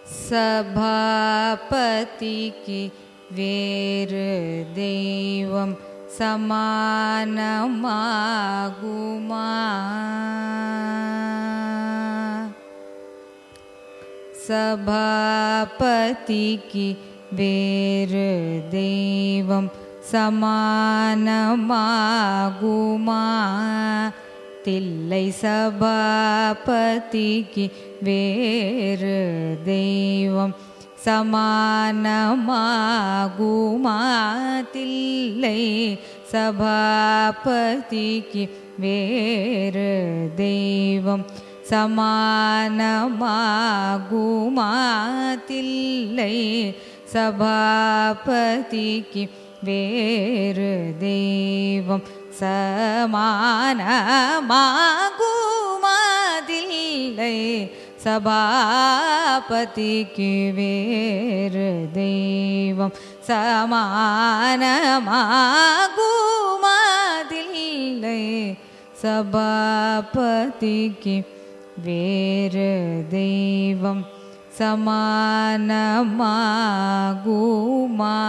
சபாபதிக்கு வேறு தெய்வம் சமானமாகுமா? சபாபதிக்கு வேறு தெய்வம் சமானமாகுமா? தில்லை சபாபதிக்கு வேறு தெய்வம் சமானமாகுமா? தில்லை சபாபதிக்கு வேறு தெய்வம் சமானமாகுமா? தில்லை சபாபதிக்கு வேறு தெய்வம் சமானமாகுமா? தில்லை சபாபதிக்கு வேறு தெய்வம் சமானமாகுமா? தில்லை சபாபதிக்கு வேறு தெய்வம் சமானமாகுமா?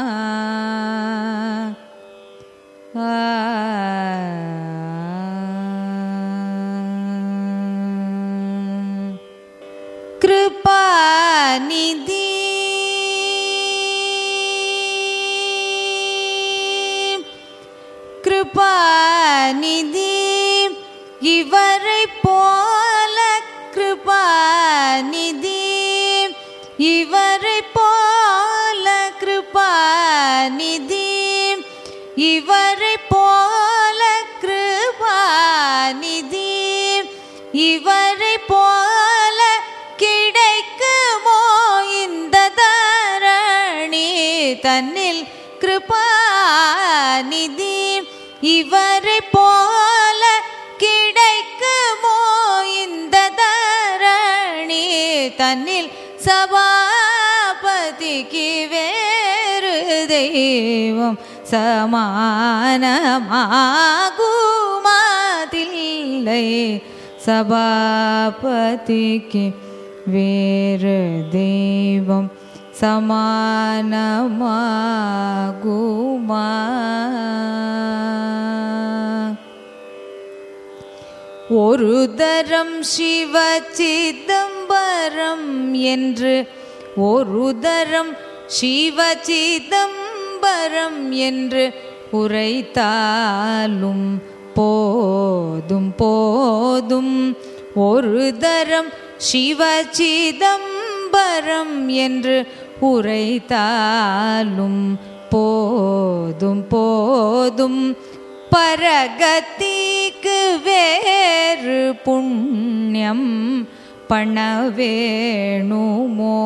கிருபாநிதி கிருபாநிதி இவரை போல கிருபாநிதி இவரை போல கிருபாநிதி இவரை போல கிருபாநிதி இவரை போல கிடைக்குமோ இந்த தரணி தன்னில்? கிருபாநிதி இவரை போல கிடைக்குமோ இந்த தரணி தன்னில்? சபாபதிக்கு வேறு தெய்வம் சமானமாகுமா? தில்லை சபாபதிக்கு வேறு தெய்வம் சமானமாகுமா? ஒரு தரம் சிவ சிதம்பரம் என்று ஒரு தரம் சிவ சிதம்பரம் என்று உரைத்தாலும் போதும் போதும். ஒரு தரம் சிவ சிதம்பரம் என்று உரைத்தாலும் போதும் போதும். பரகதிக்கு வேறு புண்ணியம் பண்ண வேணுமோ?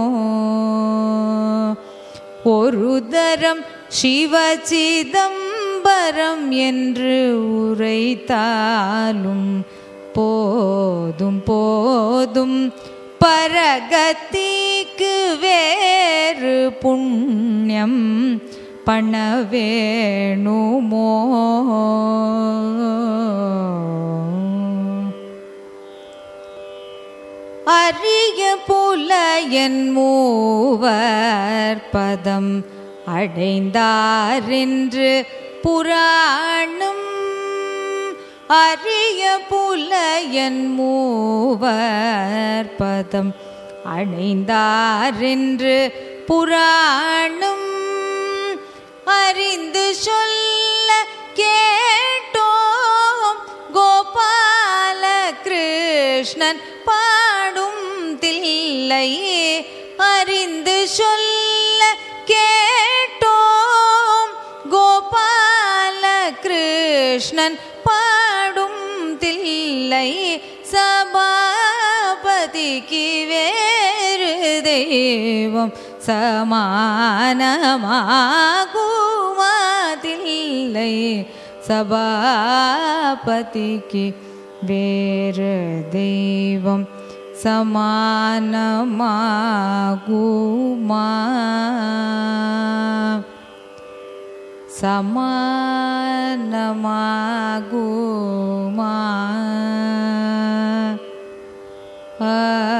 ஒரு தரம் சிவ சிதம்பரம் என்று உரைத்தாலும் போதும் போதும். பரகதிக்கு வேறு புண்ணியம் பண்ண வேணுமோ? அரிய புலயன் மூவர் பதம் அடைந்தாரென்று புராணம். அரிய புலயன் மூவர் பதம் அடைந்தாரென்று புராணம். அறிந்து சொல்ல கேட்டோம் கோபால கிருஷ்ணன் பாடும் தில்லையே. அறிந்து சொல்ல கேட்டோம் கோபால கிருஷ்ணன் பாடும் தில்லை. சபாபதிக்கு வேறு தெய்வம் சமானமாகுமா? தில்லை சபாபதிக்கு வேறு தெய்வம் சமானமாகுமா? சமானமாகுமா?